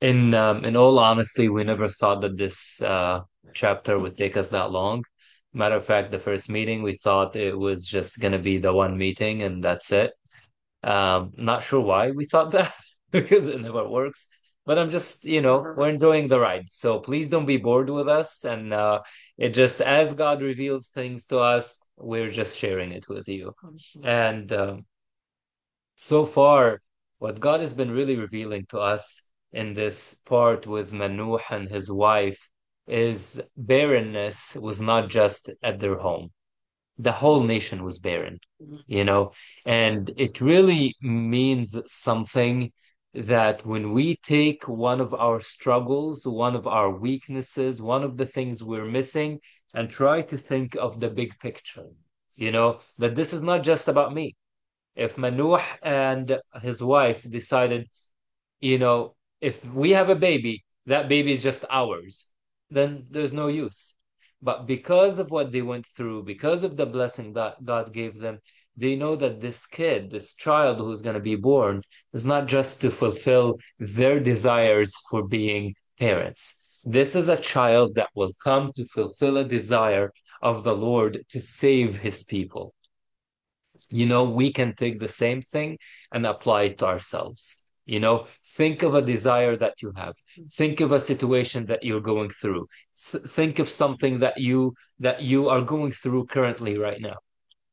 In all honesty, we never thought that this chapter would take us that long. Matter of fact, the first meeting we thought it was just gonna be the one meeting and that's it. Not sure why we thought that because it never works. But I'm just, we're enjoying the ride. So please don't be bored with us. And it just as God reveals things to us, we're just sharing it with you. And so far, what God has been really revealing to us in this part with Manuh and his wife is barrenness was not just at their home. The whole nation was barren, you know, and it really means something that when we take one of our struggles, one of our weaknesses, one of the things we're missing, and try to think of the big picture, that this is not just about me. If Manuh and his wife decided, if we have a baby, that baby is just ours, then there's no use. But because of what they went through, because of the blessing that God gave them, they know that this kid, this child who's going to be born, is not just to fulfill their desires for being parents. This is a child that will come to fulfill a desire of the Lord to save his people. We can take the same thing and apply it to ourselves. Think of a desire that you have. Think of a situation that you're going through. Think of something that you are going through currently right now.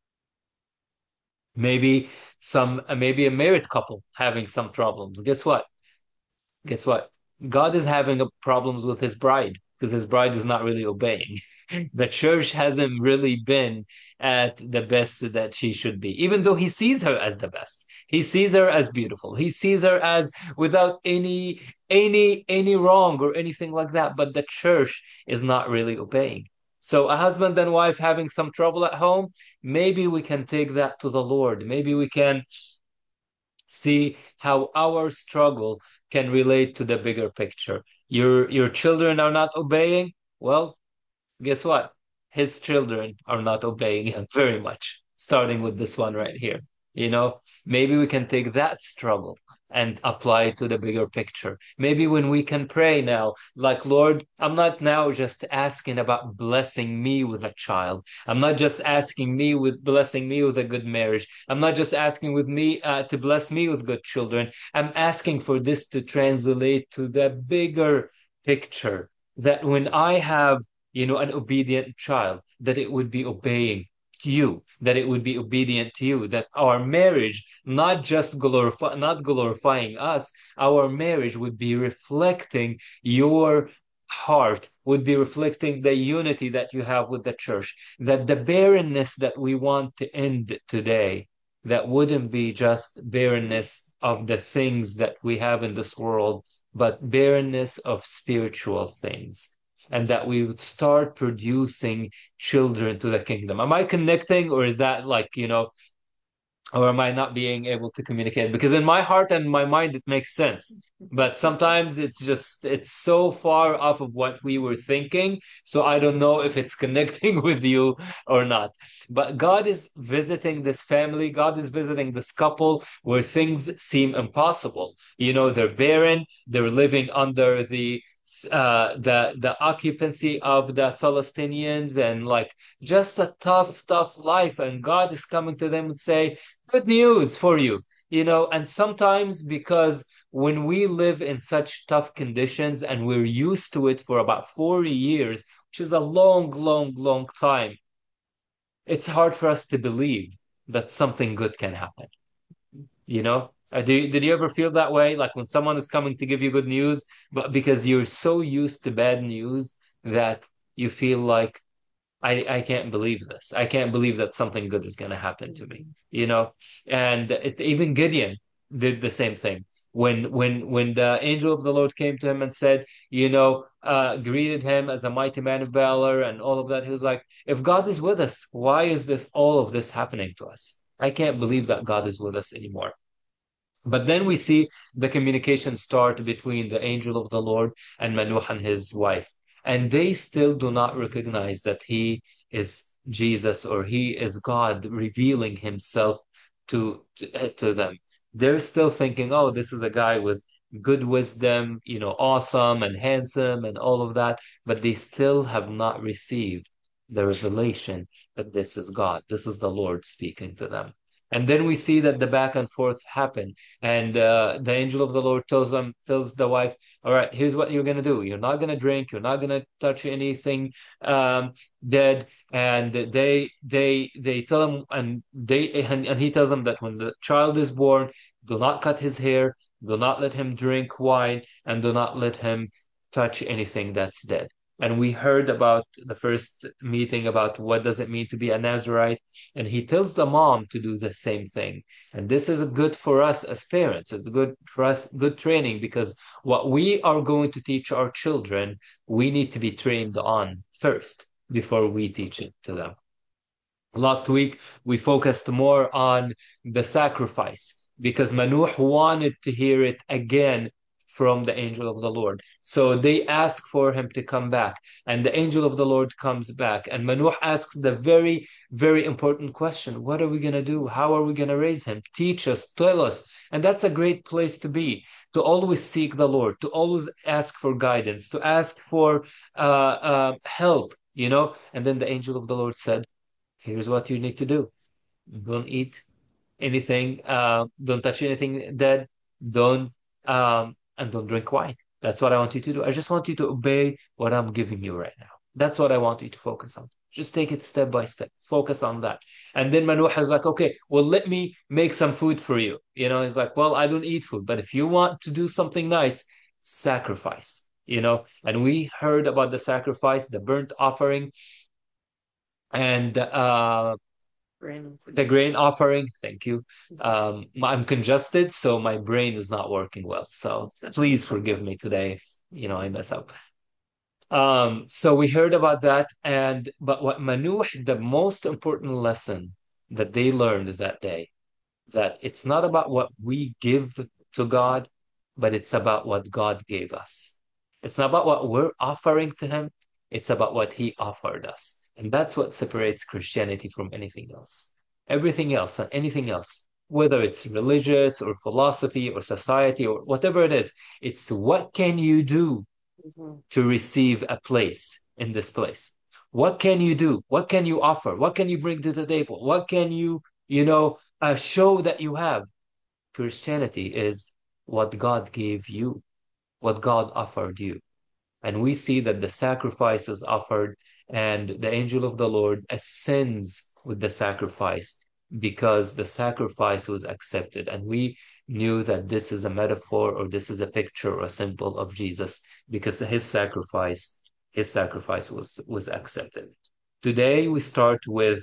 Maybe a married couple having some problems. Guess what? God is having problems with his bride because his bride is not really obeying. The church hasn't really been at the best that she should be, even though he sees her as the best. He sees her as beautiful. He sees her as without any wrong or anything like that. But the church is not really obeying. So a husband and wife having some trouble at home, maybe we can take that to the Lord. Maybe we can see how our struggle can relate to the bigger picture. Your children are not obeying. Well, guess what? His children are not obeying him very much, starting with this one right here. Maybe we can take that struggle and apply it to the bigger picture. Maybe when we can pray now, like, Lord, I'm not now just asking about blessing me with a child. I'm not just asking me with blessing me with a good marriage. I'm not just asking with me to bless me with good children. I'm asking for this to translate to the bigger picture that when I have an obedient child, that it would be obeying you, that it would be obedient to you, that our marriage, not glorifying us, our marriage would be reflecting your heart, would be reflecting the unity that you have with the church, that the barrenness that we want to end today, that wouldn't be just barrenness of the things that we have in this world, but barrenness of spiritual things and that we would start producing children to the kingdom. Am I connecting, or is that like, or am I not being able to communicate? Because in my heart and my mind, it makes sense. But sometimes it's so far off of what we were thinking. So I don't know if it's connecting with you or not. But God is visiting this family. God is visiting this couple where things seem impossible. They're barren. They're living under the occupancy of the Palestinians and like just a tough life. And God is coming to them and say, good news for you. And sometimes because when we live in such tough conditions and we're used to it for about 40 years, which is a long time, it's hard for us to believe that something good can happen. Did you ever feel that way? Like when someone is coming to give you good news, but because you're so used to bad news that you feel like, I can't believe this. I can't believe that something good is going to happen to me, And even Gideon did the same thing. When the angel of the Lord came to him and said, greeted him as a mighty man of valor and all of that, he was like, if God is with us, why is all of this happening to us? I can't believe that God is with us anymore. But then we see the communication start between the angel of the Lord and Manoah and his wife. And they still do not recognize that he is Jesus or he is God revealing himself to them. They're still thinking, oh, this is a guy with good wisdom, awesome and handsome and all of that, but they still have not received the revelation that this is God. This is the Lord speaking to them. And then we see that the back and forth happen. And the angel of the Lord tells the wife, all right, here's what you're going to do. You're not going to drink. You're not going to touch anything dead. And they tell him, and he tells them that when the child is born, do not cut his hair, do not let him drink wine, and do not let him touch anything that's dead. And we heard about the first meeting about what does it mean to be a Nazarite, and he tells the mom to do the same thing. And this is good for us as parents. It's good for us, good training, because what we are going to teach our children, we need to be trained on first before we teach it to them. Last week, we focused more on the sacrifice because Manuh wanted to hear it again from the angel of the Lord. So they ask for him to come back, and the angel of the Lord comes back. And Manuh asks the very, very important question: what are we going to do? How are we going to raise him? Teach us, tell us. And that's a great place to be, to always seek the Lord, to always ask for guidance, to ask for help, And then the angel of the Lord said, here's what you need to do. Don't eat anything, don't touch anything dead, don't and don't drink wine. That's what I want you to do. I just want you to obey what I'm giving you right now. That's what I want you to focus on. Just take it step by step. Focus on that. And then Manuha is like, okay, well, let me make some food for you. He's like, well, I don't eat food, but if you want to do something nice, sacrifice. And we heard about the sacrifice, the burnt offering, and the grain offering. Thank you. I'm congested, so my brain is not working well. So please forgive me today if, I mess up. So we heard about that, but what Manuh, the most important lesson that they learned that day, that it's not about what we give to God, but it's about what God gave us. It's not about what we're offering to Him, it's about what He offered us. And that's what separates Christianity from anything else. Everything else and anything else, whether it's religious or philosophy or society or whatever it is, it's what can you do to receive a place in this place? What can you do? What can you offer? What can you bring to the table? What can you show that you have? Christianity is what God gave you, what God offered you. And we see that the sacrifice is offered, and the angel of the Lord ascends with the sacrifice because the sacrifice was accepted. And we knew that this is a metaphor or this is a picture or a symbol of Jesus because his sacrifice was accepted. Today we start with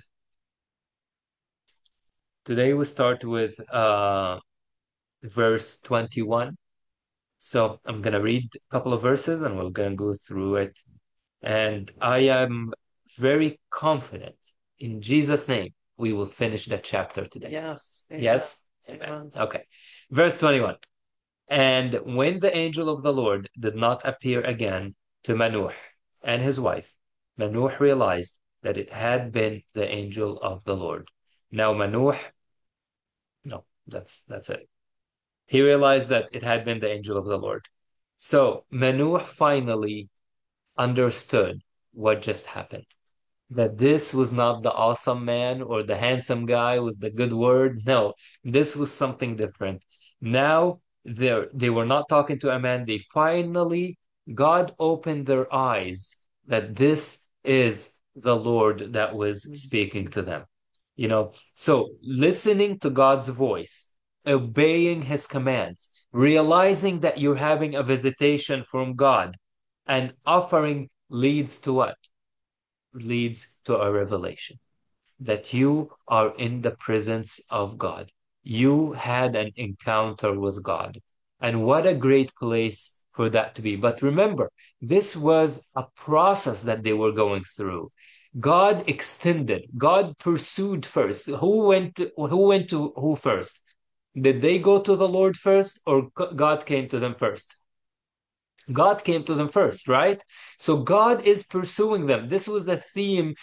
verse 21. So I'm going to read a couple of verses and we're going to go through it. And I am very confident in Jesus' name we will finish the chapter today. Yes. Yes? Amen. Okay. Verse 21. And when the angel of the Lord did not appear again to Manuh and his wife, Manuh realized that it had been the angel of the Lord. Now Manuh, no, that's it. He realized that it had been the angel of the Lord. So Manuh finally understood what just happened. That this was not the awesome man or the handsome guy with the good word. No, this was something different. Now they were not talking to a man. They finally, God opened their eyes that this is the Lord that was speaking to them. So listening to God's voice, obeying his commands, realizing that you're having a visitation from God, and offering leads to what? Leads to a revelation that you are in the presence of God. You had an encounter with God. And what a great place for that to be. But remember, this was a process that they were going through. God extended, God pursued first. Who went to who first? Did they go to the Lord first or God came to them first? God came to them first, right? So God is pursuing them. This was the theme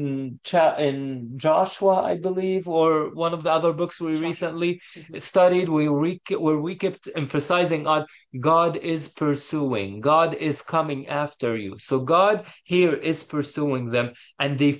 in Joshua, I believe, or one of the other books we recently studied, where we kept emphasizing on God is pursuing, God is coming after you. So God here is pursuing them, and they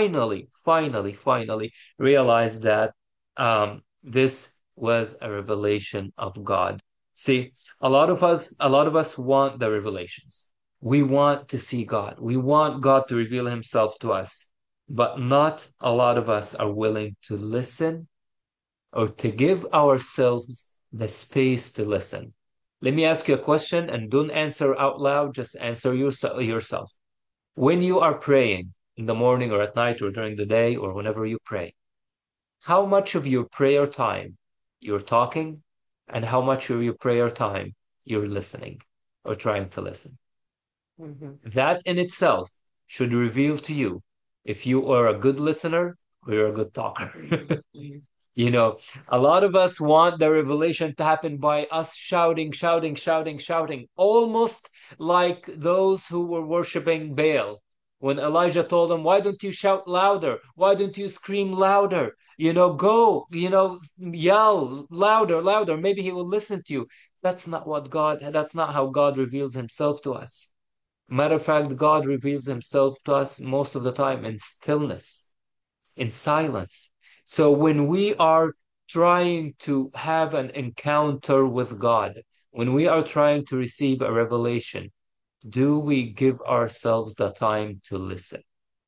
finally realized that this was a revelation of God. See, a lot of us want the revelations. We want to see God. We want God to reveal himself to us. But not a lot of us are willing to listen or to give ourselves the space to listen. Let me ask you a question and don't answer out loud, just answer yourself. When you are praying in the morning or at night or during the day or whenever you pray, how much of your prayer time you're talking and how much of your prayer time you're listening or trying to listen. Hmm. That in itself should reveal to you if you are a good listener or you're a good talker. You know, a lot of us want the revelation to happen by us shouting, almost like those who were worshiping Baal. When Elijah told them, why don't you shout louder? Why don't you scream louder? Go, yell louder. Maybe he will listen to you. That's not how God reveals himself to us. Matter of fact, God reveals himself to us most of the time in stillness, in silence. So when we are trying to have an encounter with God, when we are trying to receive a revelation, do we give ourselves the time to listen?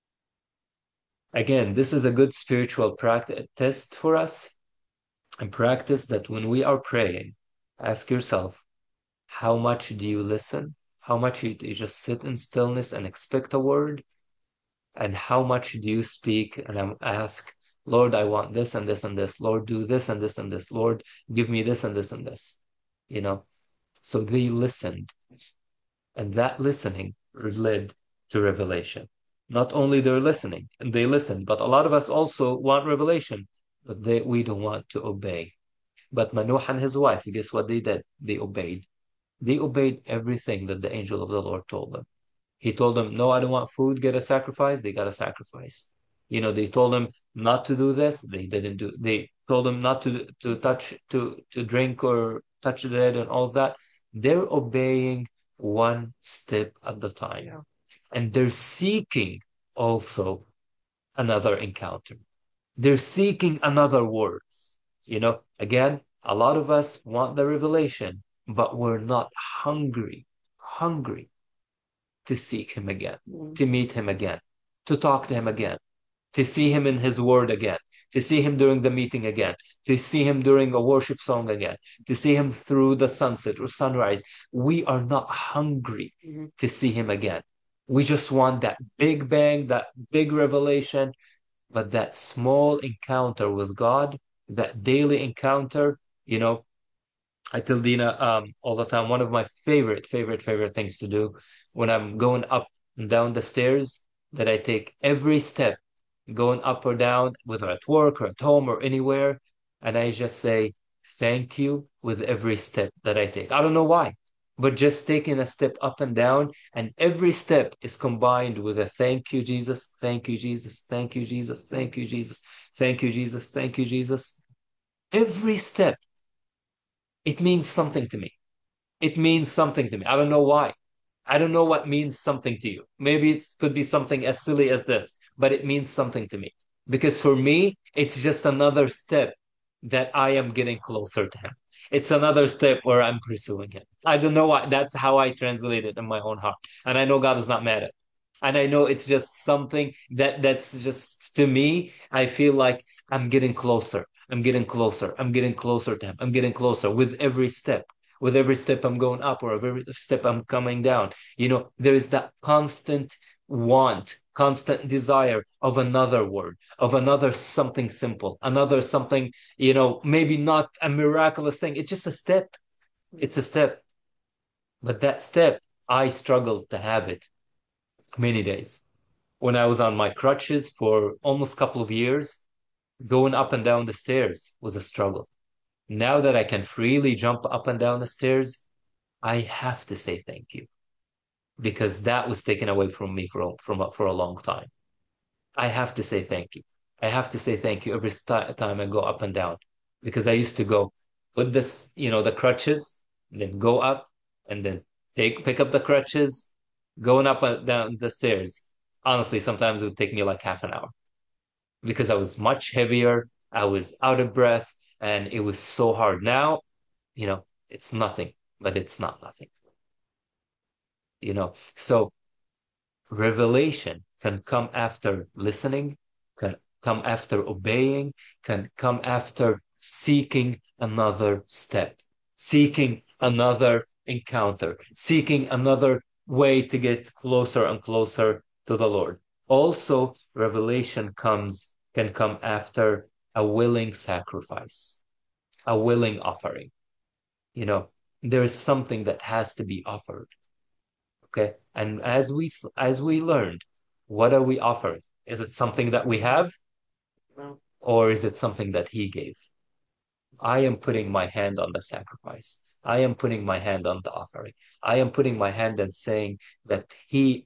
Again, this is a good spiritual practice test for us and practice that when we are praying, ask yourself, how much do you listen? How much you just sit in stillness and expect a word? And how much do you speak and ask, Lord, I want this and this and this. Lord, do this and this and this. Lord, give me this and this and this. You know, so they listened, and that listening led to revelation. Not only they're listening and they listen, but a lot of us also want revelation, but we don't want to obey. But Manoah and his wife, guess what they did? They obeyed. They obeyed everything that the angel of the Lord told them. He told them, no, I don't want food, get a sacrifice. They got a sacrifice. They told him not to do this. They didn't do. They told him not to touch, to drink or touch the dead and all of that. They're obeying one step at the time. Yeah. And they're seeking also another encounter. They're seeking another word. Again, a lot of us want the revelation, but we're not hungry to seek him again, Mm. to meet him again, to talk to him again, to see him in his word again, to see him during the meeting again, to see him during a worship song again, to see him through the sunset or sunrise. We are not hungry Mhm. to see him again. We just want that big bang, that big revelation, but that small encounter with God, that daily encounter, you know, I tell Dina all the time, one of my favorite things to do when I'm going up and down the stairs, that I take every step going up or down, whether at work or at home or anywhere, and I just say thank you with every step that I take. I don't know why, but just taking a step up and down, and every step is combined with a thank you, Jesus, thank you, Jesus, thank you, Jesus, thank you, Jesus, thank you, Jesus, thank you, Jesus. Every step, it means something to me. It means something to me. I don't know why. I don't know what means something to you. Maybe it could be something as silly as this, but it means something to me. Because for me, it's just another step that I am getting closer to him. It's another step where I'm pursuing him. I don't know why. That's how I translate it in my own heart. And I know God is not mad at it. And I know it's just something that's just to me, I feel like I'm getting closer. I'm getting closer. I'm getting closer to him. I'm getting closer with every step. With every step I'm going up or every step I'm coming down. There is that constant want, constant desire of another word, of another something simple, another something, maybe not a miraculous thing. It's just a step. It's a step. But that step, I struggled to have it many days. When I was on my crutches for almost a couple of years, going up and down the stairs was a struggle. Now that I can freely jump up and down the stairs, I have to say thank you because that was taken away from me for a long time. I have to say thank you. I have to say thank you every time I go up and down because I used to go put this, the crutches, and then go up and then pick up the crutches, going up and down the stairs. Honestly, sometimes it would take me like half an hour because I was much heavier. I was out of breath and it was so hard. Now, it's nothing, but it's not nothing. So revelation can come after listening, can come after obeying, can come after seeking another step, seeking another encounter, seeking another way to get closer and closer to the Lord. Also, revelation can come after a willing sacrifice, a willing offering. You know, there is something that has to be offered. Okay. And as we learned, what are we offering? Is it something that we have, or is it something that he gave? I am putting my hand on the sacrifice. I am putting my hand on the offering. I am putting my hand and saying that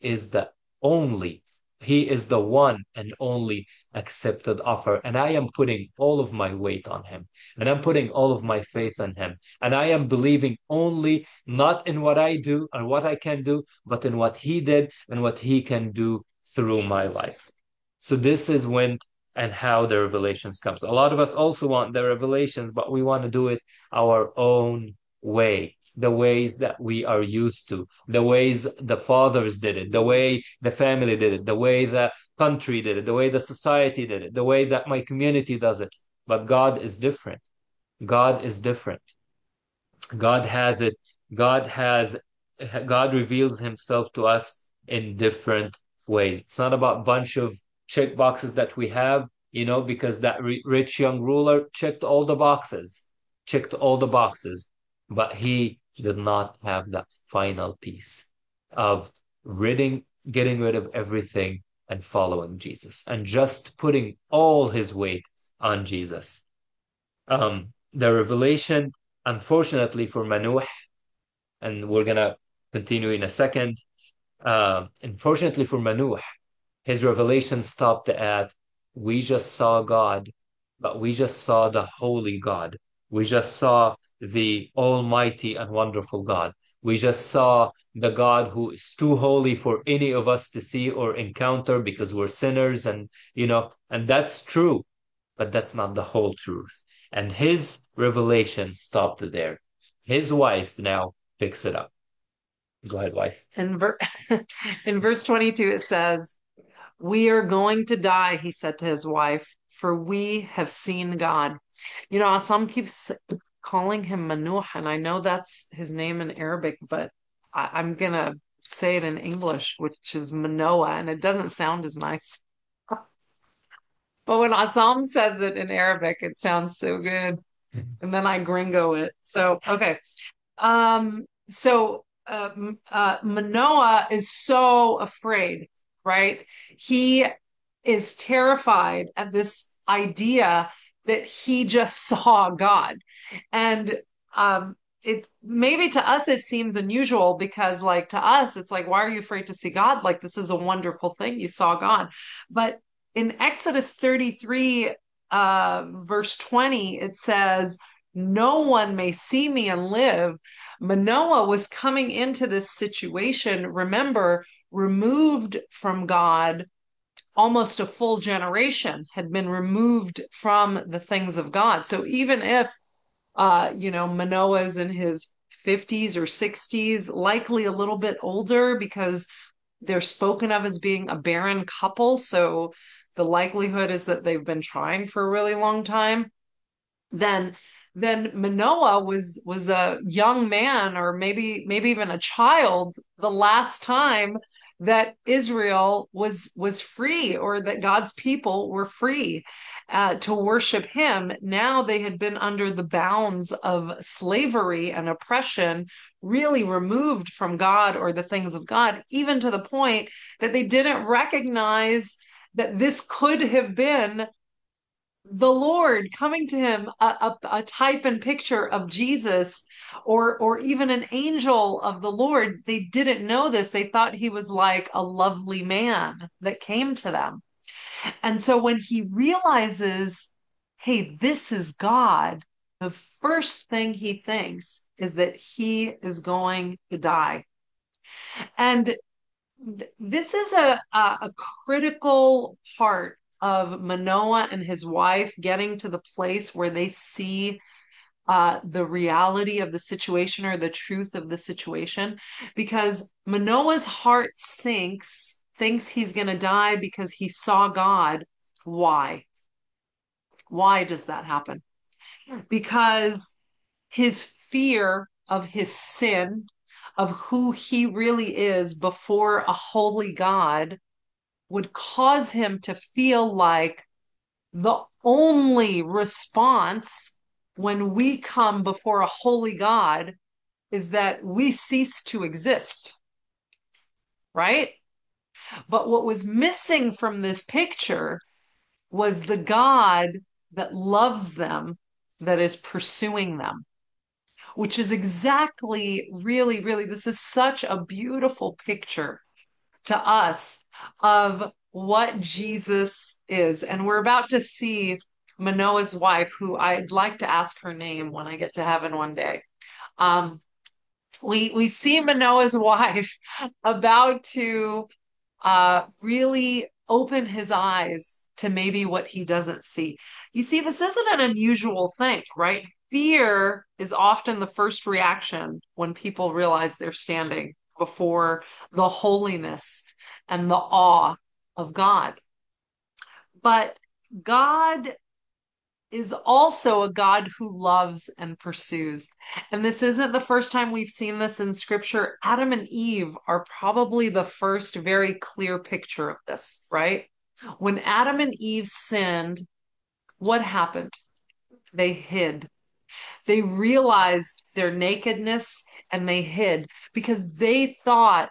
only, he is the one and only accepted offer. And I am putting all of my weight on him. And I'm putting all of my faith in him. And I am believing only not in what I do or what I can do, but in what he did and what he can do through my life. So this is when and how the revelations comes. A lot of us also want the revelations, but we want to do it our own way, the ways that we are used to, the ways the fathers did it, the way the family did it, the way the country did it, the way the society did it, the way that my community does it. But God is different. God is different. God has it. God has, God reveals himself to us in different ways. It's not about a bunch of check boxes that we have, because that rich young ruler checked all the boxes, but he did not have that final piece of getting rid of everything and following Jesus and just putting all his weight on Jesus. The revelation, unfortunately for Manoah, and we're gonna continue in a second. Unfortunately for Manoah, his revelation stopped at we just saw God, but we just saw the holy God. We just saw the almighty and wonderful God. We just saw the God who is too holy for any of us to see or encounter because we're sinners and that's true, but that's not the whole truth. And his revelation stopped there. His wife now picks it up. Go ahead, wife. In verse 22, it says, "We are going to die," he said to his wife, "for we have seen God." Some keeps calling him Manoah, and I know that's his name in Arabic, but I'm going to say it in English, which is Manoah, and it doesn't sound as nice. But when Assam says it in Arabic, it sounds so good. And then I gringo it. So, okay. Manoah is so afraid, right? He is terrified at this idea that he just saw God. And it maybe to us it seems unusual because like to us it's like, why are you afraid to see God? Like this is a wonderful thing. You saw God. But in Exodus 33, verse 20, it says, "No one may see me and live." Manoah was coming into this situation, remember, removed from God. Almost a full generation had been removed from the things of God. So even if Manoah's in his 50s or 60s, likely a little bit older because they're spoken of as being a barren couple. So the likelihood is that they've been trying for a really long time. Then Manoah was a young man or maybe even a child the last time that Israel was free or that God's people were free to worship him. Now they had been under the bounds of slavery and oppression, really removed from God or the things of God, even to the point that they didn't recognize that this could have been the Lord coming to him, a type and picture of Jesus, or even an angel of the Lord. They didn't know this. They thought he was like a lovely man that came to them. And so when he realizes, hey, this is God, the first thing he thinks is that he is going to die. And this is a critical part of Manoah and his wife getting to the place where they see the reality of the situation or the truth of the situation, because Manoah's heart sinks, thinks he's going to die because he saw God. Why? Why does that happen? Because his fear of his sin, of who he really is before a holy God, would cause him to feel like the only response when we come before a holy God is that we cease to exist, right? But what was missing from this picture was the God that loves them, that is pursuing them, which is exactly, really, really, this is such a beautiful picture to us of what Jesus is. And we're about to see Manoah's wife, who I'd like to ask her name when I get to heaven one day. Um, we see Manoah's wife about to really open his eyes to maybe what he doesn't see. You see, this isn't an unusual thing, right? Fear is often the first reaction when people realize they're standing before the holiness and the awe of God. But God is also a God who loves and pursues. And this isn't the first time we've seen this in scripture. Adam and Eve are probably the first very clear picture of this, right? When Adam and Eve sinned, what happened? They hid. They realized their nakedness and they hid because they thought,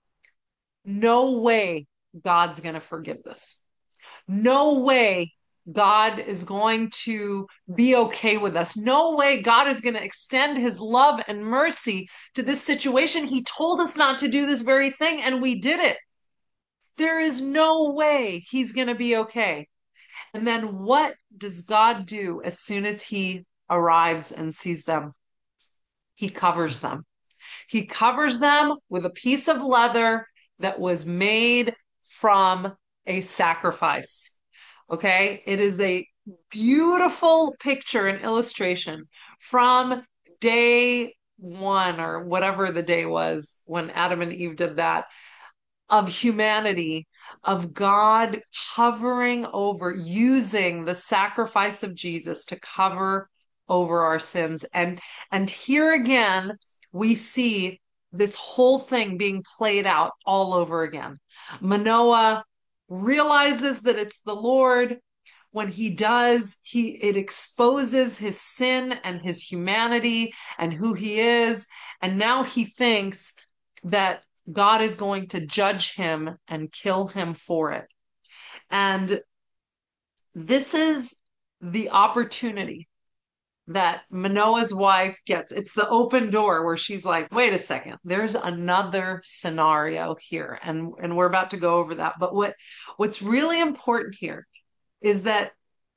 no way God's going to forgive this. No way God is going to be okay with us. No way God is going to extend his love and mercy to this situation. He told us not to do this very thing, and we did it. There is no way he's going to be okay. And then what does God do as soon as he arrives and sees them? He covers them. He covers them with a piece of leather that was made from a sacrifice. Okay. It is a beautiful picture and illustration from day one, or whatever the day was when Adam and Eve did that, of humanity, of God covering over, using the sacrifice of Jesus to cover over our sins. And here again, we see this whole thing being played out all over again. Manoah realizes that it's the Lord. When he does, it exposes his sin and his humanity and who he is. And now he thinks that God is going to judge him and kill him for it. And this is the opportunity that Manoah's wife gets. It's the open door where she's like, wait a second, there's another scenario here. And we're about to go over that. But what's really important here is that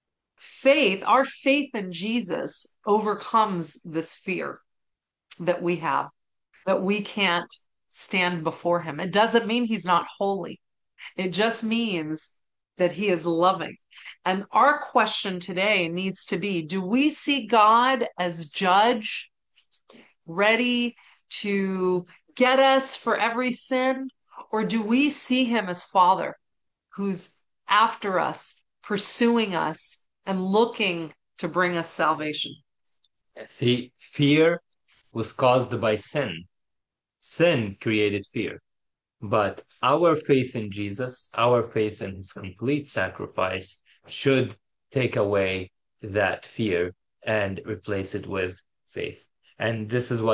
our faith in Jesus overcomes this fear that we have, that we can't stand before him. It doesn't mean he's not holy. It just means that he is loving. And our question today needs to be, do we see God as judge, ready to get us for every sin? Or do we see him as father who's after us, pursuing us, and looking to bring us salvation? See, fear was caused by sin. Sin created fear. But our faith in Jesus, our faith in his complete sacrifice, should take away that fear and replace it with faith. And this is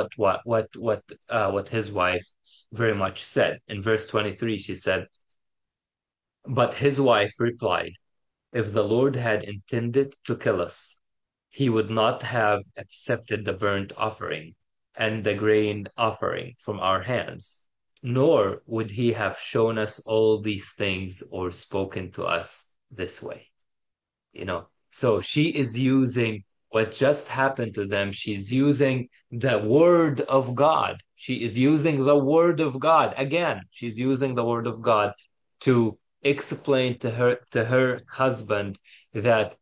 what his wife very much said. In verse 23, she said, "But his wife replied, If the Lord had intended to kill us, he would not have accepted the burnt offering and the grain offering from our hands, nor would he have shown us all these things or spoken to us this way. So she is using what just happened to them. She's using the word of God. She is using the word of God. Again, she's using the word of God to explain to her husband that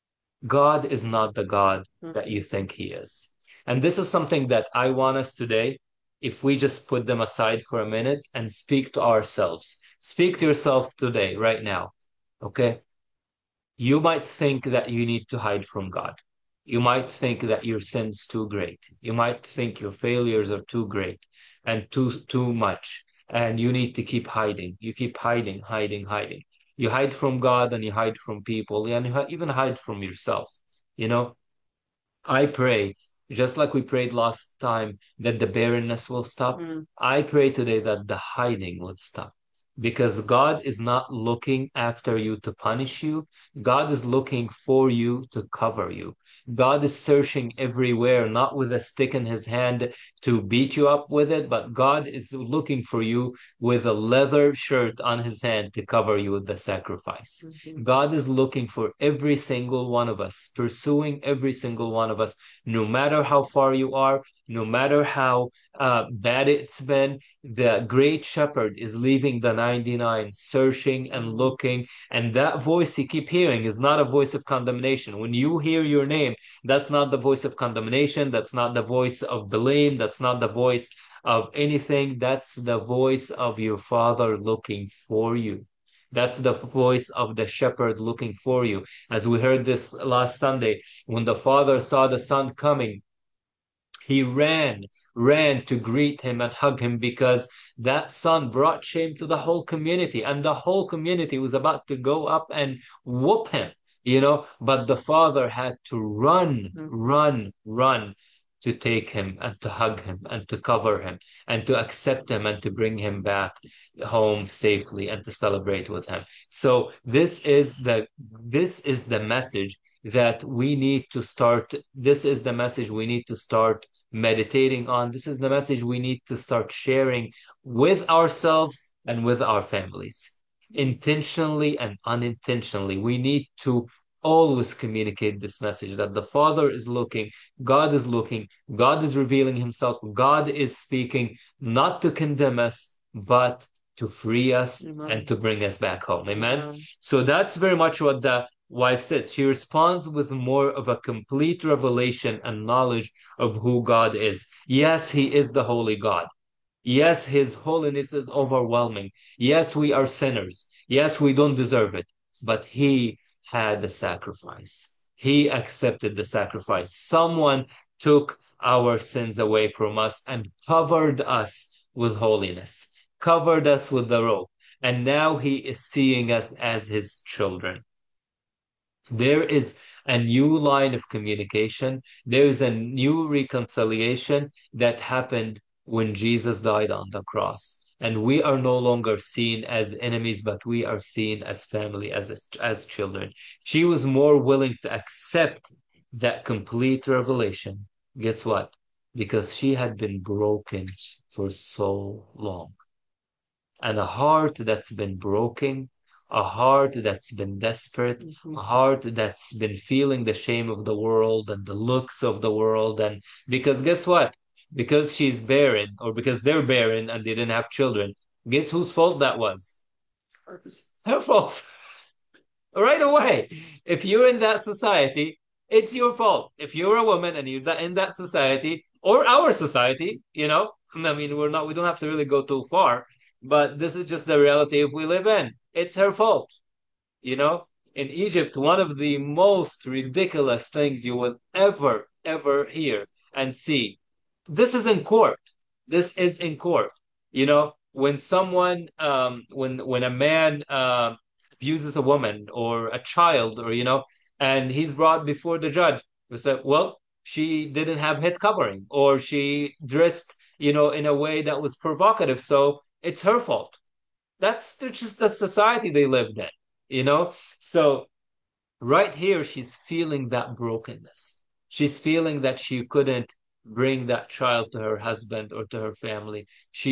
God is not the God that you think he is. And this is something that I want us today, if we just put them aside for a minute and speak to ourselves. Speak to yourself today, right now. Okay? You might think that you need to hide from God. You might think that your sin's too great. You might think your failures are too great and too much, and you need to keep hiding. You keep hiding, hiding, hiding. You hide from God and you hide from people and you even hide from yourself. You know, I pray, just like we prayed last time, that the barrenness will stop. I pray today that the hiding would stop. Because God is not looking after you to punish you. God is looking for you to cover you. God is searching everywhere, not with a stick in his hand to beat you up with it, but God is looking for you with a leather shirt on his hand to cover you with the sacrifice. God is looking for every single one of us, pursuing every single one of us, no matter how far you are, no matter how bad it's been. The great shepherd is leaving the 99, searching and looking. And that voice you keep hearing is not a voice of condemnation. When you hear your name, that's not the voice of condemnation. That's not the voice of blame. That's not the voice of anything. That's the voice of your father looking for you. That's the voice of the shepherd looking for you. As we heard this last Sunday, when the father saw the son coming, he ran to greet him and hug him because that son brought shame to the whole community, and the whole community was about to go up and whoop him. But the father had to run to take him and to hug him and to cover him and to accept him and to bring him back home safely and to celebrate with him. So this is the message that we need to start. This is the message we need to start meditating on. This is the message we need to start sharing with ourselves and with our families. Intentionally and unintentionally, we need to always communicate this message that the Father is looking, God is looking, God is revealing himself, God is speaking, not to condemn us, but to free us. Amen. And to bring us back home. Amen. Amen. So that's very much what the wife says. She responds with more of a complete revelation and knowledge of who God is. Yes, he is the holy God. Yes, his holiness is overwhelming. Yes, we are sinners. Yes, we don't deserve it. But he had the sacrifice. He accepted the sacrifice. Someone took our sins away from us and covered us with holiness, covered us with the robe. And now he is seeing us as his children. There is a new line of communication. There is a new reconciliation that happened when Jesus died on the cross. And we are no longer seen as enemies, but we are seen as family, as children. She was more willing to accept that complete revelation. Guess what? Because she had been broken for so long. And a heart that's been broken, a heart that's been desperate, a heart that's been feeling the shame of the world and the looks of the world. And because guess what? Because she's barren, or because they're barren and they didn't have children, guess whose fault that was? Hers. Her fault. Right away. If you're in that society, it's your fault. If you're a woman and you're in that society, or our society, I mean, we don't have to really go too far, but this is just the reality if we live in. It's her fault. You know, in Egypt, one of the most ridiculous things you will ever hear and see. This is in court. This is in court. When when a man abuses a woman or a child, and he's brought before the judge, we say, well, she didn't have head covering, or she dressed, in a way that was provocative, so it's her fault. That's just the society they lived in. So Right here, she's feeling that brokenness. She's feeling that she couldn't bring that child to her husband or to her family.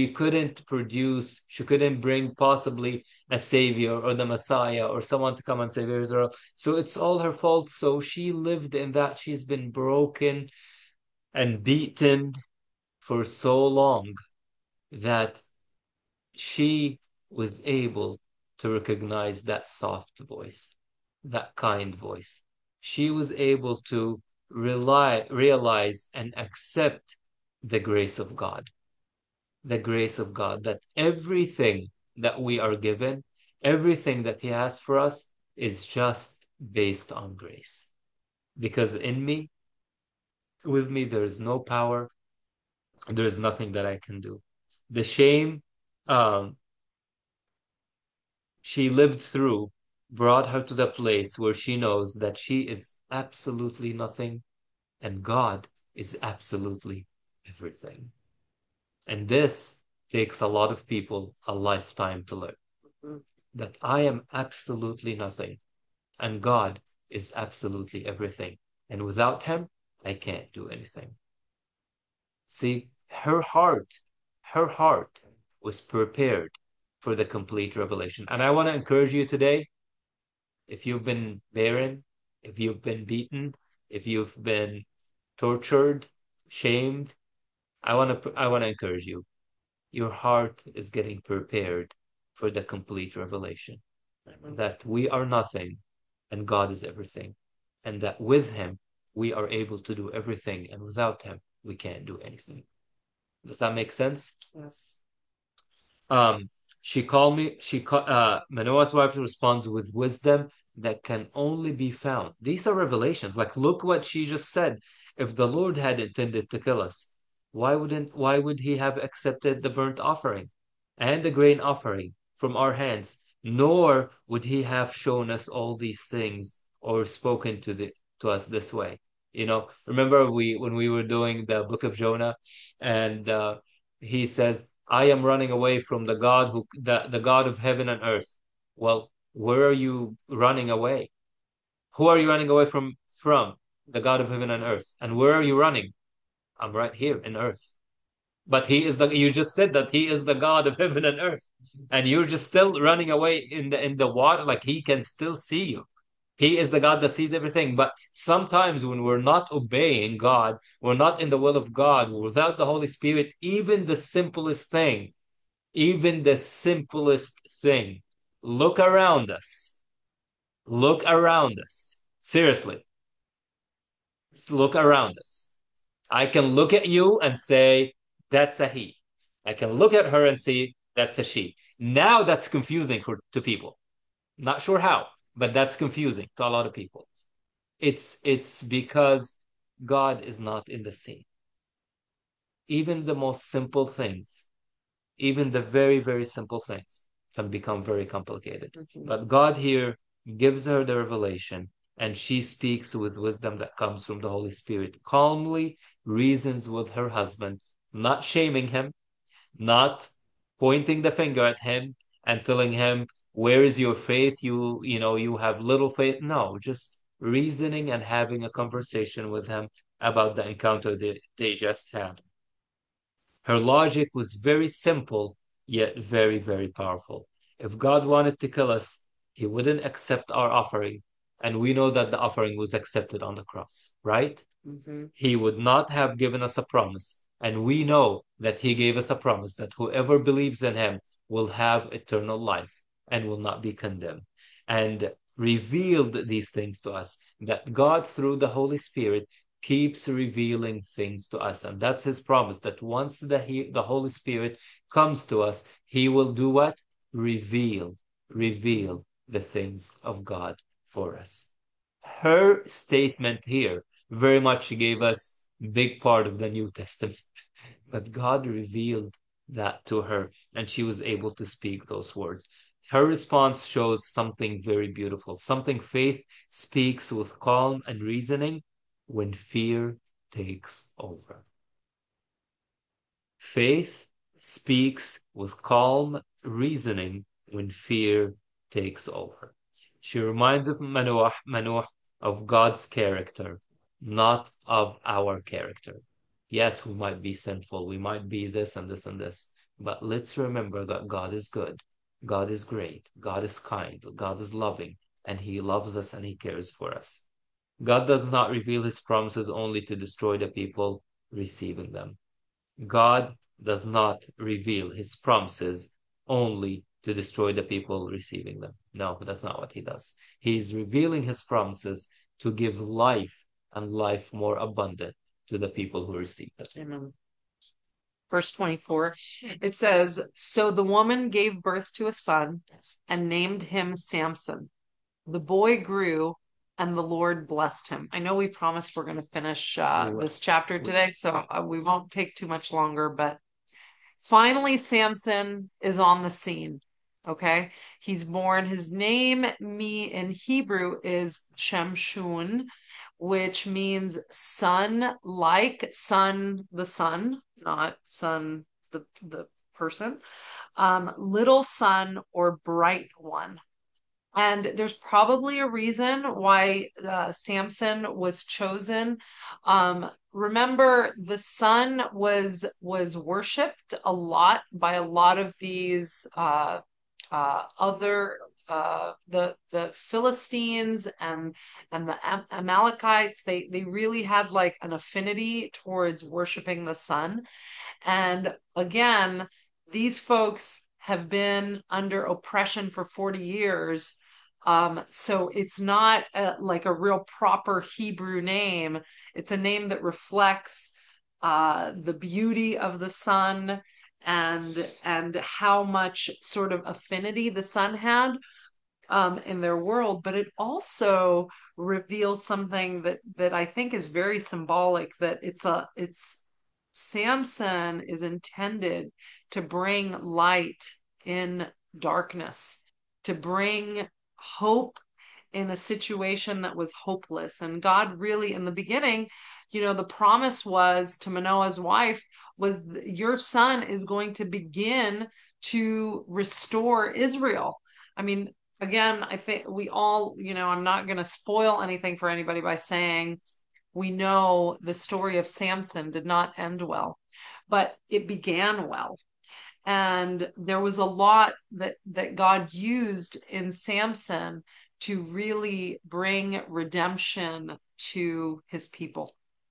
She couldn't bring possibly a savior or the Messiah or someone to come and save Israel. So it's all her fault. So she lived in that. She's been broken and beaten for so long that she was able to recognize that soft voice, that kind voice. She was able to realize and accept the grace of God, the grace of God, that everything that we are given, everything that He has for us is just based on grace. Because in me, with me, there is no power, there is nothing that I can do. The shame, um, she lived through brought her to the place where she knows that she is absolutely nothing and God is absolutely everything. And this takes a lot of people a lifetime to learn that I am absolutely nothing and God is absolutely everything. And without Him, I can't do anything. See, her heart was prepared for the complete revelation. And I want to encourage you today, if you've been barren, if you've been beaten, if you've been tortured, shamed, I want to encourage you. Your heart is getting prepared for the complete revelation that we are nothing and God is everything, and that with Him we are able to do everything, and without Him we can't do anything. Does that make sense? Yes. Um, Manoah's wife responds with wisdom that can only be found. These are revelations. Like, look what she just said. If the Lord had intended to kill us, why would he have accepted the burnt offering and the grain offering from our hands? Nor would he have shown us all these things or spoken to us this way. Remember when we were doing the book of Jonah and he says, I am running away from the God of heaven and earth. Well, where are you running away? Who are you running away from? From the God of heaven and earth. And where are you running? I'm right here in earth. But you just said that he is the God of heaven and earth. And you're just still running away in the water, like he can still see you. He is the God that sees everything. But sometimes when we're not obeying God, we're not in the will of God, without the Holy Spirit, even the simplest thing, look around us. Look around us. Seriously, look around us. I can look at you and say, that's a he. I can look at her and say, that's a she. Now that's confusing to people. Not sure how, but that's confusing to a lot of people. It's because God is not in the scene. Even the most simple things, even the very, very simple things can become very complicated. But God here gives her the revelation and she speaks with wisdom that comes from the Holy Spirit, calmly reasons with her husband, not shaming him, not pointing the finger at him and telling him, where is your faith? You have little faith. No, just reasoning and having a conversation with him about the encounter they just had. Her logic was very simple, yet very, very powerful. If God wanted to kill us, He wouldn't accept our offering. And we know that the offering was accepted on the cross, right? He would not have given us a promise. And we know that He gave us a promise that whoever believes in Him will have eternal life and will not be condemned. And revealed these things to us, that God, through the Holy Spirit, keeps revealing things to us. And that's His promise that once the Holy Spirit comes to us, He will do what? Reveal the things of God for us. Her statement here very much gave us big part of the New Testament. But God revealed that to her, and she was able to speak those words. Her response shows something very beautiful, something faith speaks with calm and reasoning when fear takes over. Faith speaks with calm reasoning when fear takes over. She reminds of Manoah of God's character, not of our character. Yes, we might be sinful, we might be this and this and this, but let's remember that God is good, God is great, God is kind, God is loving, and He loves us and He cares for us. God does not reveal His promises only to destroy the people receiving them. God does not reveal His promises only to destroy the people receiving them. No, that's not what He does. He is revealing His promises to give life and life more abundant to the people who receive them. Amen. Verse 24, it says, So the woman gave birth to a son and named him Samson. The boy grew and the Lord blessed him. I know we promised we're going to finish this chapter today, so we won't take too much longer, but finally Samson is on the scene. Okay, he's born. His name in Hebrew is Shemshun, which means sun like sun, the sun, not sun, the person, little sun or bright one. And there's probably a reason why Samson was chosen. Remember, the sun was worshipped a lot by a lot of these other the Philistines and the Amalekites. They really had like an affinity towards worshiping the sun. And again, these folks have been under oppression for 40 years. So it's not like a real proper Hebrew name. It's a name that reflects the beauty of the sun and how much sort of affinity the sun had in their world. But it also reveals something that I think is very symbolic. That it's Samson is intended to bring light in darkness, to bring hope in a situation that was hopeless. And God really, in the beginning, the promise was to Manoah's wife was your son is going to begin to restore Israel. I mean, again, I think we all, I'm not going to spoil anything for anybody by saying we know the story of Samson did not end well, but it began well. And there was a lot that God used in Samson to really bring redemption to his people.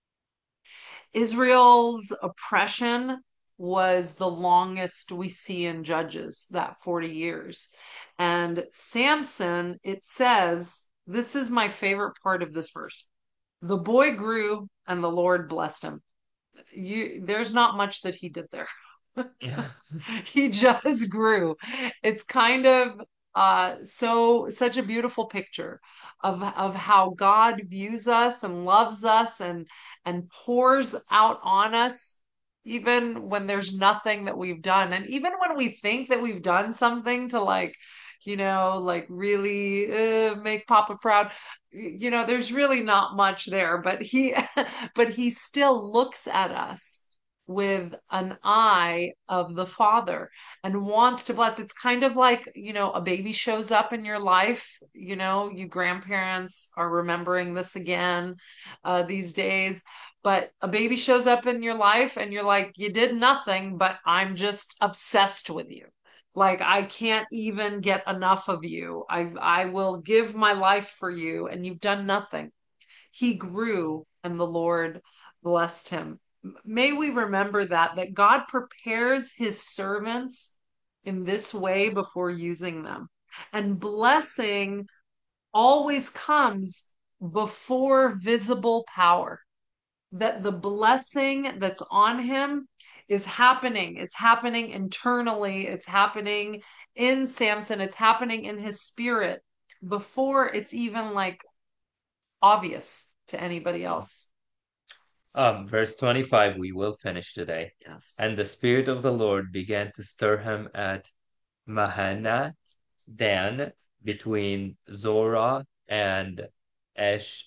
Israel's oppression was the longest we see in Judges, that 40 years. And Samson, it says, this is my favorite part of this verse. The boy grew and the Lord blessed him. There's not much that he did there. Yeah. He just grew. It's kind of such a beautiful picture of how God views us and loves us and pours out on us even when there's nothing that we've done. And even when we think that we've done something to like really make Papa proud, there's really not much there, but he but he still looks at us with an eye of the Father and wants to bless. It's kind of like, a baby shows up in your life. You grandparents are remembering this again these days. But a baby shows up in your life and you're like, you did nothing, but I'm just obsessed with you. Like I can't even get enough of you. I will give my life for you, and you've done nothing. He grew, and the Lord blessed him. May we remember that God prepares his servants in this way before using them. And blessing always comes before visible power. That the blessing that's on him is happening. It's happening internally. It's happening in Samson. It's happening in his spirit before it's even like obvious to anybody else. Verse 25, we will finish today. Yes. And the Spirit of the Lord began to stir him at Mahanath Dan, between Zorah and Eshtaol.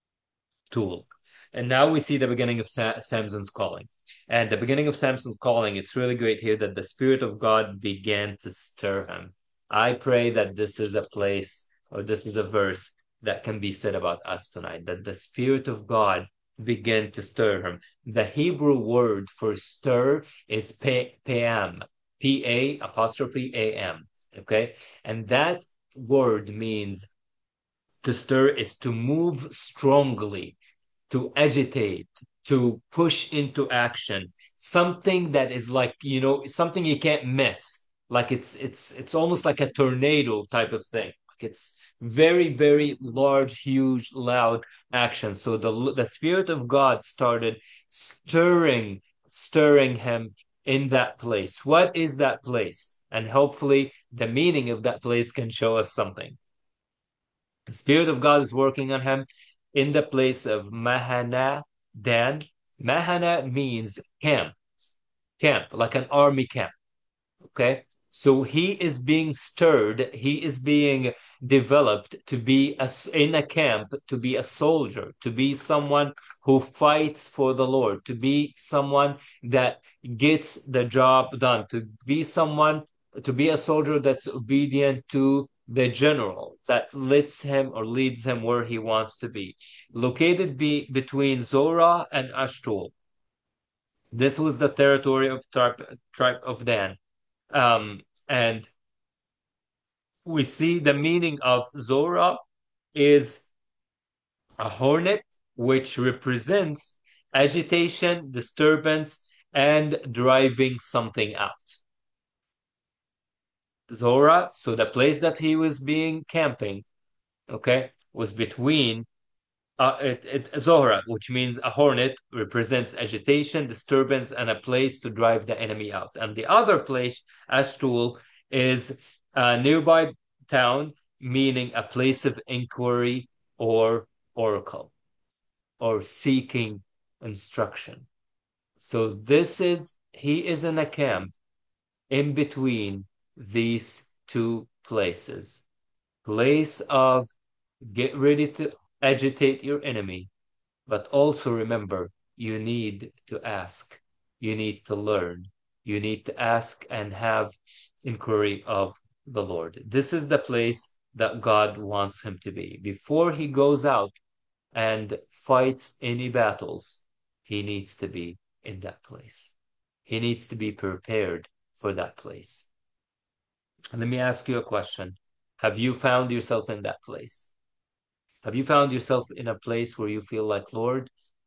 And now we see the beginning of Samson's calling. And the beginning of Samson's calling, it's really great here that the Spirit of God began to stir him. I pray that this is a place or this is a verse that can be said about us tonight, that the Spirit of God began to stir him. The Hebrew word for stir is pam, P-A apostrophe A-M, okay? And that word means to stir is to move strongly, to agitate, to push into action, something that is like, something you can't miss. Like it's almost like a tornado type of thing. Like it's very, very large, huge, loud action. So the Spirit of God started stirring him in that place. What is that place? And hopefully the meaning of that place can show us something. The Spirit of God is working on him in the place of Mahana Dan. Mahana means camp, like an army camp. Okay. So he is being stirred, he is being developed to be in a camp, to be a soldier, to be someone who fights for the Lord, to be someone that gets the job done, to be a soldier that's obedient to the general that leads him where he wants to be. Located between Zorah and Ashtul. This was the territory of tribe of Dan. And we see the meaning of Zorah is a hornet, which represents agitation, disturbance, and driving something out. Zorah, so the place that he was being camping, okay, was between Zohra, which means a hornet, represents agitation, disturbance, and a place to drive the enemy out. And the other place, Ashtul, is a nearby town, meaning a place of inquiry or oracle or seeking instruction. So he is in a camp in between these two places. Place of get ready to agitate your enemy, but also remember, you need to ask. You need to learn. You need to ask and have inquiry of the Lord. This is the place that God wants him to be. Before he goes out and fights any battles, he needs to be in that place. He needs to be prepared for that place. And let me ask you a question. Have you found yourself in that place? Have you found yourself in a place where you feel like, Lord,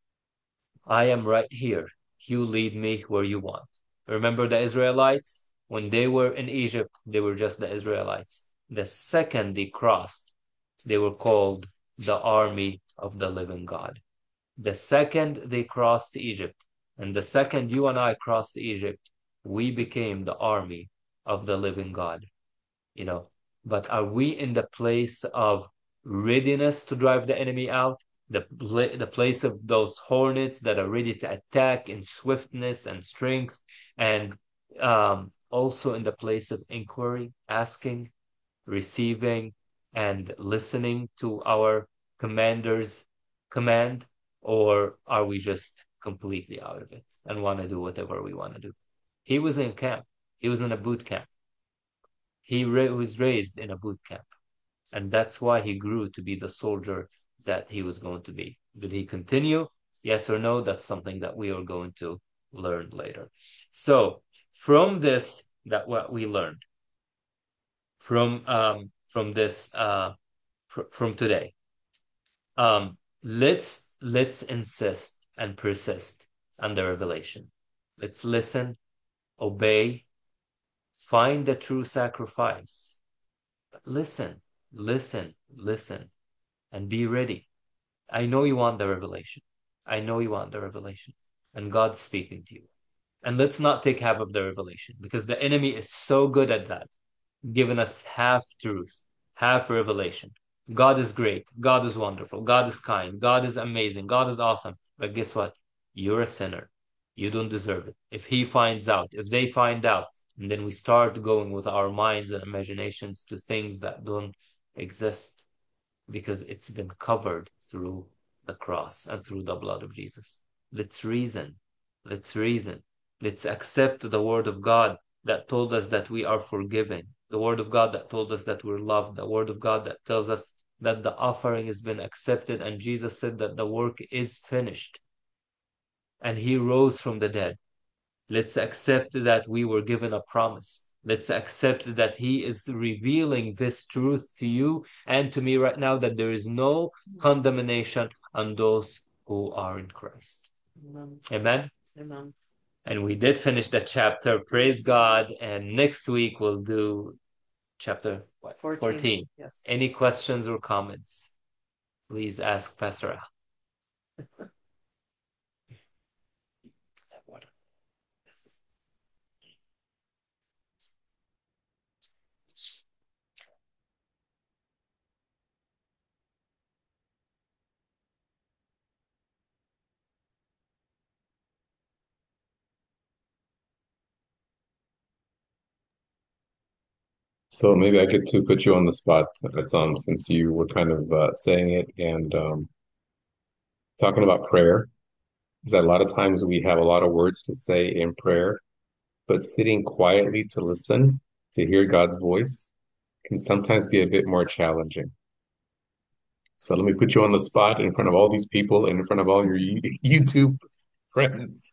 I am right here. You lead me where you want. Remember the Israelites? When they were in Egypt, they were just the Israelites. The second they crossed, they were called the army of the living God. The second they crossed Egypt, and the second you and I crossed Egypt, we became the army of the living God. you know. But are we in the place of readiness to drive the enemy out? The place of those hornets that are ready to attack in swiftness and strength, and also in the place of inquiry, asking, receiving, and listening to our commander's command, or are we just completely out of it and want to do whatever we want to do? He was in camp. He was in a boot camp. Was raised in a boot camp, and that's why he grew to be the soldier that he was going to be. Did he continue? Yes or no? That's something that we are going to learn later. So, from this, that what we learned from this from today, let's insist and persist on the revelation. Let's listen, obey, find the true sacrifice. Listen, listen, and be ready. I know you want the revelation. I know you want the revelation. And God's speaking to you. And let's not take half of the revelation, because the enemy is so good at that, giving us half truth, half revelation. God is great. God is wonderful. God is kind. God is amazing. God is awesome. But guess what? You're a sinner. You don't deserve it. If they find out, and then we start going with our minds and imaginations to things that don't exist, because it's been covered through the cross and through the blood of Jesus. Let's reason. Let's reason. Let's accept the word of God that told us that we are forgiven, The word of God that told us that we're loved, the word of God that tells us that the offering has been accepted, and Jesus said that the work is finished, and he rose from the dead. Let's accept that we were given a promise. Let's accept that he is revealing this truth to you and to me right now, that there is no condemnation on those who are in Christ. Amen. Amen. Amen. And we did finish that chapter. Praise God. And next week we'll do chapter what? 14. Yes. Any questions or comments? Please ask Pastor Al. So maybe I get to put you on the spot, some, since you were kind of saying it and talking about prayer. That a lot of times we have a lot of words to say in prayer, but sitting quietly to listen, to hear God's voice, can sometimes be a bit more challenging. So let me put you on the spot in front of all these people and in front of all your YouTube friends.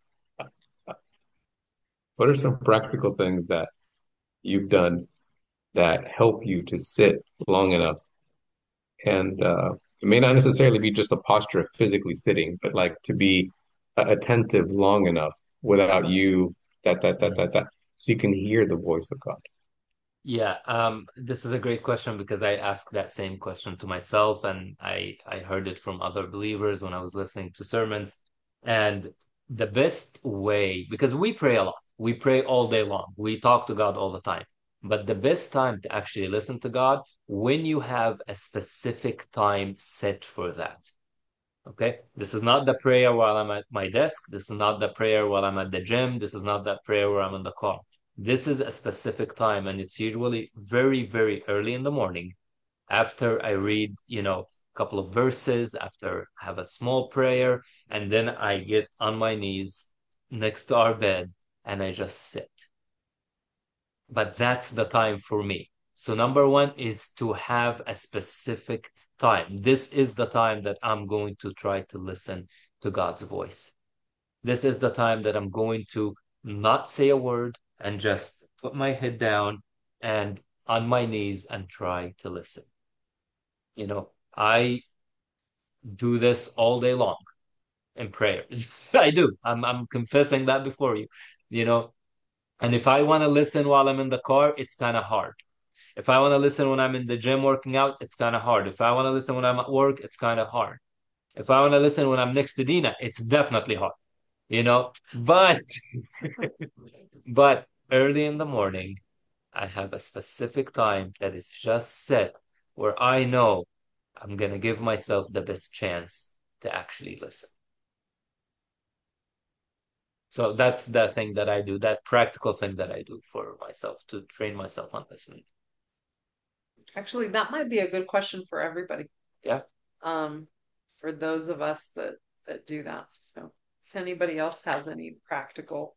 What are some practical things that you've done that help you to sit long enough? And it may not necessarily be just a posture of physically sitting, but like to be attentive long enough without you, that, so you can hear the voice of God. Yeah, this is a great question because I asked that same question to myself, and I heard it from other believers when I was listening to sermons. And the best way, because we pray a lot, we pray all day long, we talk to God all the time. But the best time to actually listen to God, when you have a specific time set for that. Okay, this is not the prayer while I'm at my desk. This is not the prayer while I'm at the gym. This is not that prayer where I'm in the car. This is a specific time, and it's usually very, very early in the morning after I read, a couple of verses, after I have a small prayer, and then I get on my knees next to our bed and I just sit. But that's the time for me. So number one is to have a specific time. This is the time that I'm going to try to listen to God's voice. This is the time that I'm going to not say a word and just put my head down and on my knees and try to listen. I do this all day long in prayers. I do. I'm confessing that before you, you know. And if I want to listen while I'm in the car, it's kind of hard. If I want to listen when I'm in the gym working out, it's kind of hard. If I want to listen when I'm at work, it's kind of hard. If I want to listen when I'm next to Dina, it's definitely hard, you know? But early in the morning, I have a specific time that is just set where I know I'm gonna give myself the best chance to actually listen. So that's the thing that I do, that practical thing that I do for myself to train myself on listening. Actually, that might be a good question for everybody. Yeah. Um, for those of us that do that. So if anybody else has any practical.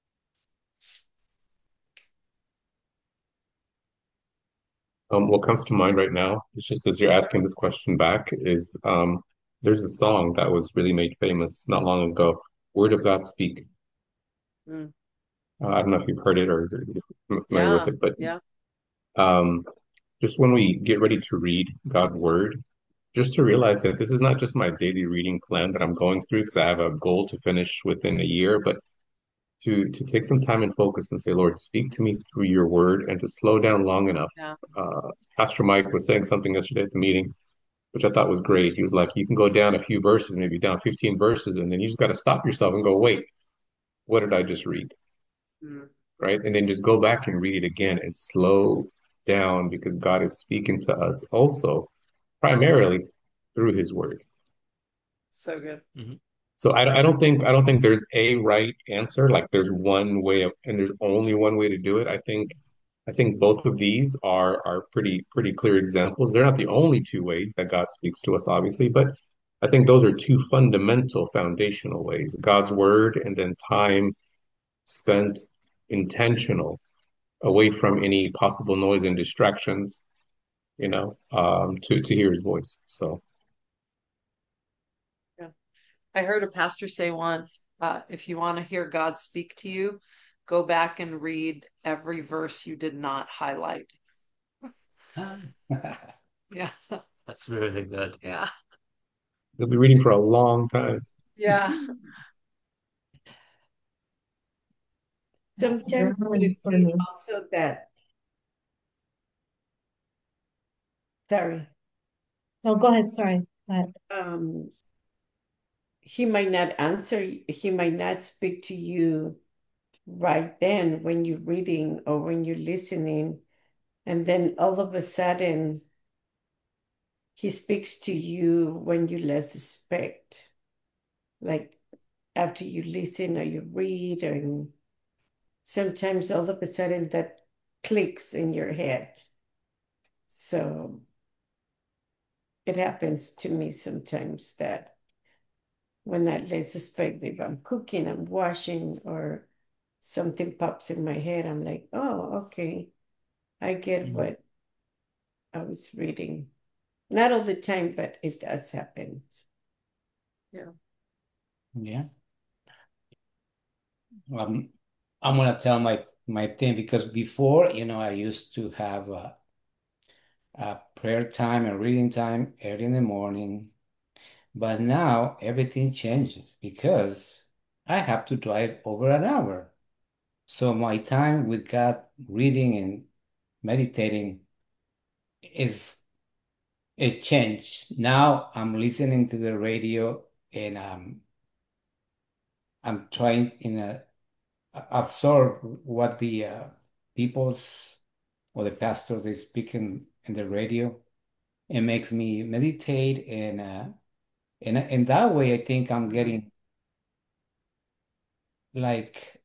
What comes to mind right now, it's just as you're asking this question back, is there's a song that was really made famous not long ago, Word of God Speak. Mm, I don't know if you've heard it or you're familiar with yeah, it, but yeah, um, just when we get ready to read God's Word, just to realize that this is not just my daily reading plan that I'm going through because I have a goal to finish within a year, but to take some time and focus and say, Lord, speak to me through your word and to slow down long enough. yeah. Pastor Mike was saying something yesterday at the meeting, which I thought was great. He was like, you can go down a few verses, maybe down 15 verses, and then you just got to stop yourself and go, wait, what did I just read? Mm, Right. And then just go back and read it again and slow down because God is speaking to us also primarily through his word. so good. Hmm. So I don't think there's a right answer. Like there's one way of, and there's only one way to do it. I think both of these are pretty clear examples. They're not the only two ways that God speaks to us, obviously, but I think those are two fundamental foundational ways. God's word and then time spent intentional away from any possible noise and distractions, to hear his voice. So, Yeah. I heard a pastor say once, if you want to hear God speak to you, go back and read every verse you did not highlight. Yeah. That's really good. Yeah. he'll be reading for a long time. Yeah. Sometimes Journaling we for feel me. also that, sorry, No, go ahead. Sorry. Go ahead. he might not answer, he might not speak to you right then when you're reading or when you're listening, and then all of a sudden he speaks to you when you less expect, like after you listen or you read, and sometimes all of a sudden that clicks in your head. So it happens to me sometimes that when I least expect, if I'm cooking, I'm washing, or something pops in my head, I'm like, oh, okay, I get Mm. what I was reading. Not all the time, but it does happen. Yeah. Yeah. I'm gonna tell my thing because before, I used to have a prayer time and reading time early in the morning, but now everything changes because I have to drive over an hour. So my time with God reading and meditating is it changed. Now I'm listening to the radio and I'm trying absorb what the people's or the pastors they speak in the radio. It makes me meditate and that way I think I'm getting like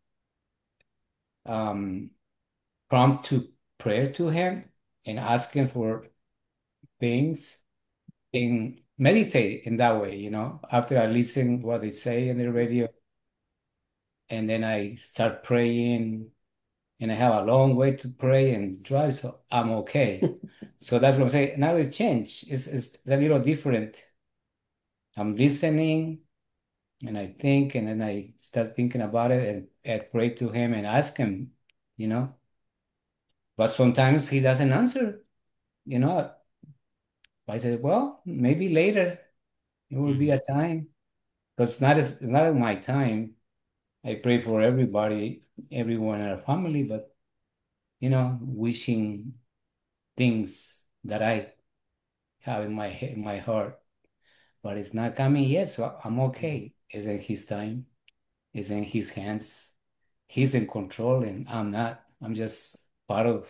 um prompt to prayer to him and asking for things and meditate in that way, after I listen what they say in the radio and then I start praying and I have a long way to pray and drive, so I'm okay. So that's what I'm saying. Now it changed. It's a little different. I'm listening and I think, and then I start thinking about it and pray to him and ask him, you know. But sometimes he doesn't answer, you know. I said, well, maybe later it will be Mm. a time, because it's not my time. I pray for everybody, everyone in our family, but wishing things that I have in in my heart, but it's not coming yet, so I'm okay. It's in his time, it's in his hands. He's in control and I'm not. I'm just part of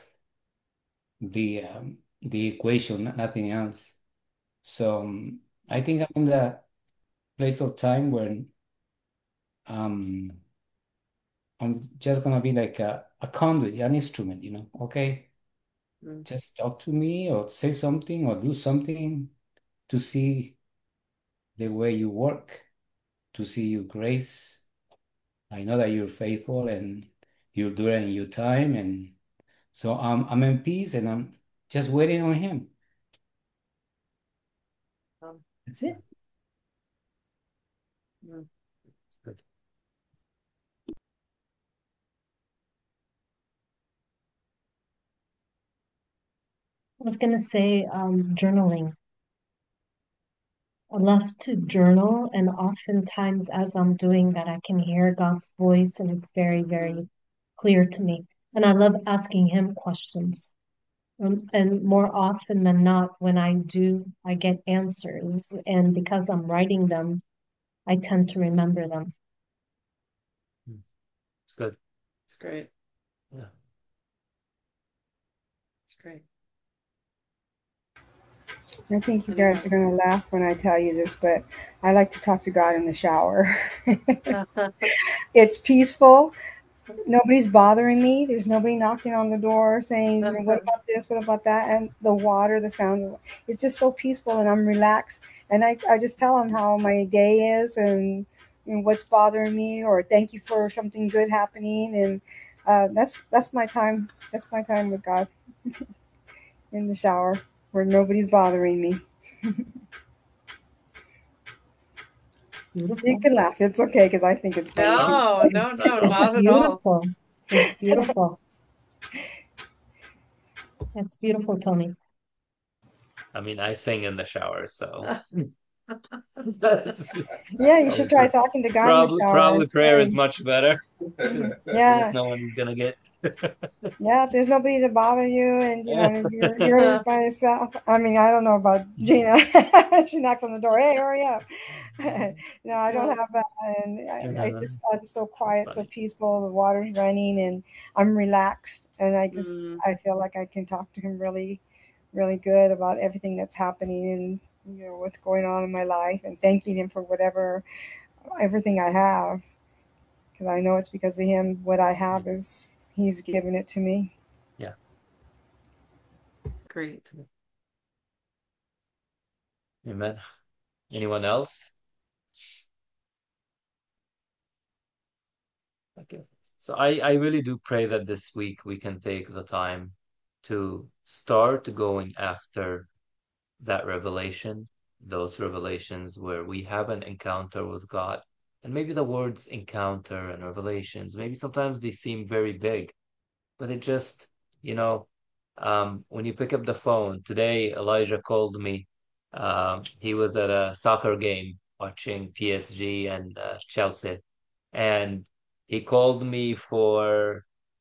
the equation, nothing else. So I think I'm in the place of time when um I'm just gonna be like a conduit, an instrument, Okay, Mm. just talk to me or say something or do something to see the way you work, to see your grace. I know that you're faithful and you'll do it in your time, and so I'm in peace and I'm just waiting on him. Um, That's it. mm. That's good. I was going to say journaling. I love to journal, and oftentimes as I'm doing that, I can hear God's voice, and it's very, very clear to me. And I love asking Him questions. And more often than not, when I do, I get answers. And because I'm writing them, I tend to remember them. Mm. It's good. It's great. Yeah. It's great. I think you guys are Anyone? going to laugh when I tell you this, but I like to talk to God in the shower. It's peaceful. Nobody's bothering me. There's nobody knocking on the door saying, what about this? What about that? And the water, the sound, it's just so peaceful and I'm relaxed. And I just tell him how my day is and what's bothering me or thank you for something good happening. And That's my time. That's my time with God in the shower where nobody's bothering me. You Beautiful. can laugh. It's okay because I think it's funny too. No, no, It's no, it's not at all. beautiful. It's beautiful. It's beautiful, Tony. I mean, I sing in the shower, so that's Yeah, you should try talking to God in the shower. probably It's prayer is scary. much better because there's Yeah, no one gonna get. yeah. There's nobody to bother you, and you're by yourself. I mean, I don't know about Gina. She knocks on the door. Hey, hurry up. No, I don't have that. And I'm so It's quiet, so funny. peaceful. The water's running, and I'm relaxed, and Mm, I feel like I can talk to him really, really good about everything that's happening and what's going on in my life, and thanking him for everything I have, because I know it's because of him. What I have is he's given it to me. Yeah. great. Amen. Anyone else? Okay. So I really do pray that this week we can take the time to start going after that revelation, those revelations where we have an encounter with God. And maybe the words encounter and revelations, maybe sometimes they seem very big, but it just, you know, when you pick up the phone, today Elijah called me. He was at a soccer game watching PSG and Chelsea, and he called me for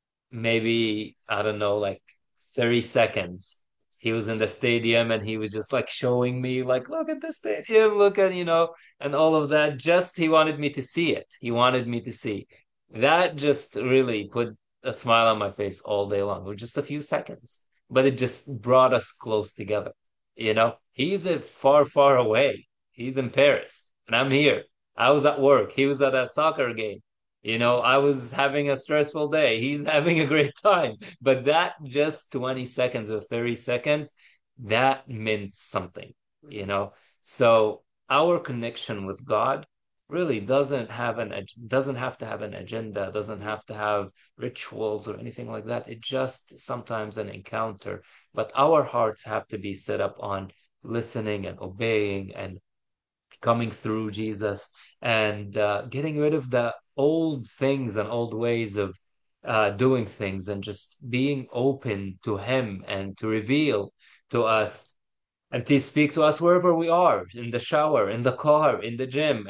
maybe, I don't know, like 30 seconds. He was in the stadium and he was just like showing me, like, look at the stadium, look at, and all of that. Just he wanted me to see it. He wanted me to see. That just really put a smile on my face all day long, with just a few seconds. But it just brought us close together. He's far, far away. He's in Paris, and I'm here. I was at work. He was at a soccer game. I was having a stressful day. He's having a great time. But that just 20 seconds or 30 seconds, that meant something, you know? So our connection with God really doesn't have to have an agenda, doesn't have to have rituals or anything like that. It just sometimes an encounter. But our hearts have to be set up on listening and obeying and coming through Jesus and getting rid of the old things and old ways of doing things and just being open to Him and to reveal to us and to speak to us wherever we are, in the shower, in the car, in the gym,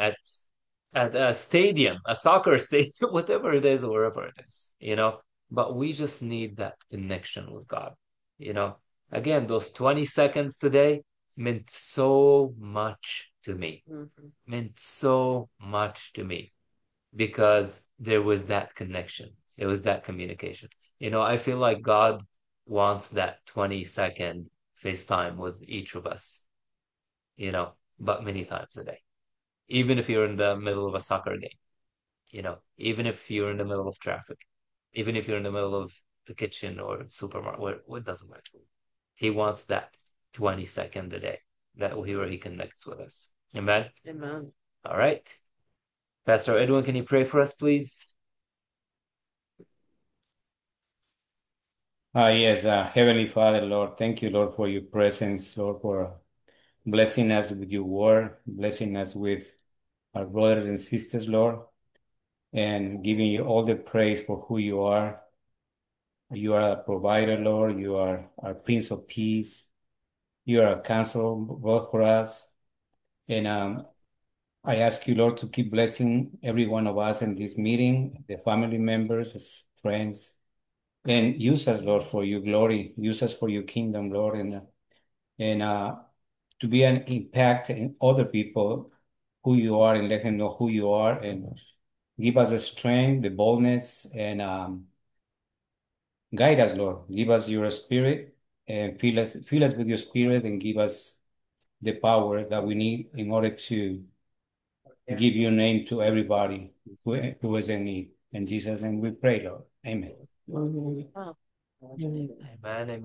at a stadium, a soccer stadium, whatever it is, or wherever it is. But we just need that connection with God. You know, again, those 20 seconds today meant so much to me, Mhm. meant so much to me because there was that connection. There was that communication. I feel like God wants that 20-second FaceTime with each of us, but many times a day. Even if you're in the middle of a soccer game, even if you're in the middle of traffic, even if you're in the middle of the kitchen or supermarket, what doesn't matter. He wants that 20-second a day, where he connects with us. Amen. Amen. All right. Pastor Edwin, can you pray for us, please? Yes, Heavenly Father, Lord, thank you, Lord, for your presence, Lord, for blessing us with your word, blessing us with our brothers and sisters, Lord, and giving you all the praise for who you are. You are a provider, Lord. You are our Prince of Peace. You are a counselor both for us. And I ask you, Lord, to keep blessing every one of us in this meeting, the family members, as friends, and use us, Lord, for your glory. Use us for your kingdom, Lord, and to be an impact in other people who you are and let them know who you are and give us the strength, the boldness, and guide us, Lord. Give us your spirit and fill us with your spirit and give us the power that we need in order to give your name to everybody who is in need. In Jesus' name we pray, Lord. Amen. Oh. Amen. Amen.